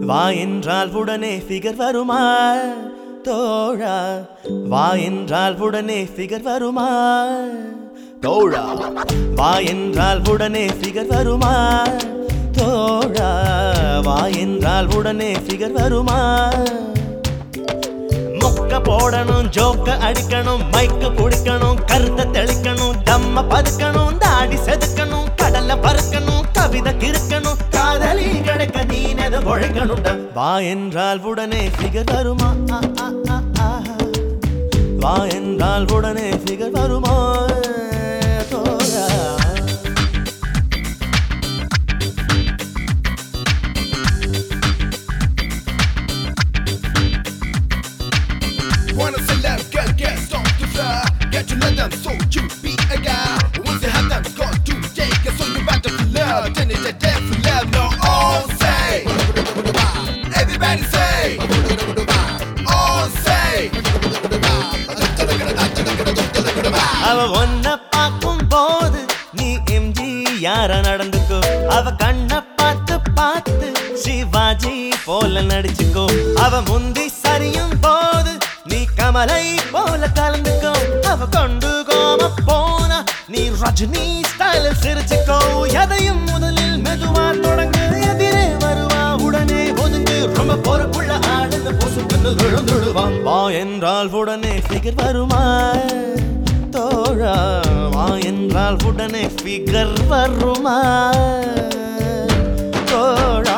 வா என்றால் உடனே ஃபிகர் வருமா தோழா? வா என்றால் உடனே ஃபிகர் வருமா தோழா? வா என்றால் உடனே ஃபிகர் வருமா தோழா? வா என்றால் உடனே ஃபிகர் வருமா? மொக்க போடணும், ஜோக்க அடிக்கணும், மைக்கு குடிக்கணும், கருத்தை தெளிக்கணும், தம்ம பதுக்கணும், தாடி செதுக்கணும், கடல்ல பறக்கணும், கவிதை கிறுக்கணும், காதலி கிடைக்க நீனது ஒழைக்கணும். வா என்றால் உடனே ஃபிகர் வருமா? வா என்றால் உடனே ஃபிகர் வருமா தோழா? Wanna celeb, get stop to fly. Get to know them, so you be a guy. Once you have them, got to take it, so you better to love. Then it's a death for love, no all say. Everybody say. All say. அவ ஒன்ன பார்க்கும் போது நீ MG யார நடந்துக்கோ, அவ கண்ண பார்த்து பார்த்து சிவாஜி போல நடிச்சுக்கோ, அவ முந்தி சரியும் போது நீ கமலை போல கலந்துக்கோ, அவ கொண்டு கோம போனா நீ ரஜினி ஸ்டைல சிரிச்சுக்கோ. எதையும் முதலில் மெதுவா தொடங்கு, எதிரே வருவா உடனே ஒதுங்கு, ரொம்ப பொறுப்புள்ள ஆடுன்னு பொசுக்குன்னு விழுந்துடுவான். வா என்றால் உடனே ஃபிகர் வருமா தோழா? வா என்றால் உடனே ஃபிகர் வருமா தோழா?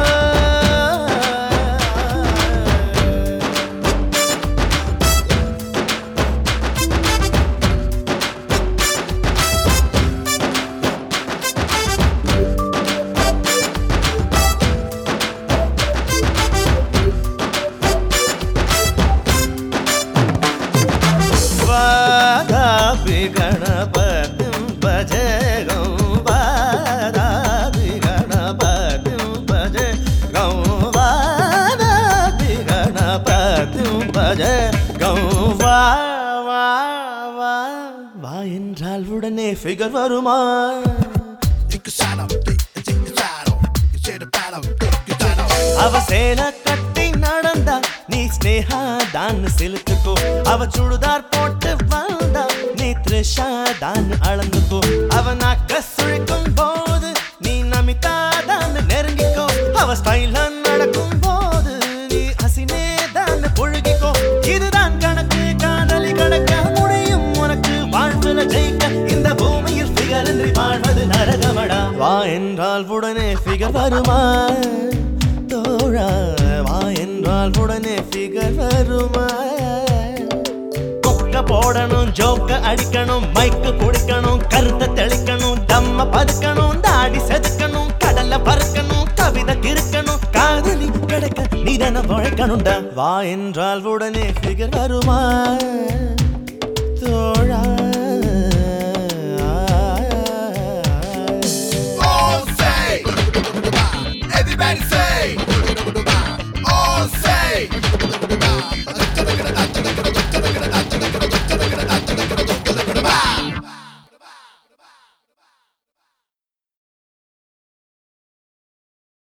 गणपतिं भजे गं वादापि गणपतिं भजे गं वादापि गणपतिं भजे गं வா வா வா. வா என்றால் உடனே ஃபிகர் வருமா? அவ சேல கட்டி நடந்தா நீ ஸ்னேகா தான் சிலுத்துக்கோ, அவ சுடுதார் போட்டு வந்தா நீ த்ரிஷா தான் அளந்துக்கோ, அவ நாக்க சுழிக்கும் போது நீ நமிதா தான் நெருங்கிக்கோ, அவ ஸ்டைலா நடக்கும் போது நீ ஹசினே தான் புழுகிக்கோ. இதுதான் கணக்கு, காதலி கணக்க முடியும் உனக்கு வாழ்வுல ஜெயிக்க, இந்த பூமியில் ஃபிகர் இன்றி வாழ்வது நரகமடா. வா என்றால் உடனே ஃபிகர் வருமா தோழா? வா என்றால் உடனே ஃபிகர் வருமா? கொக்க போடணும், ஜோக்க அடிக்கணும், மைக்கு குடிக்கணும், கருத்தை தெளிக்கணும், தம்ம பதுக்கணும், தாடி செதுக்கணும், கடல்ல பறக்கணும், கவிதை கிறுக்கணும், காதலி கிடைக்க நீதன உழைக்கணும்டா. வா என்றால் உடனே ஃபிகர் வருமா?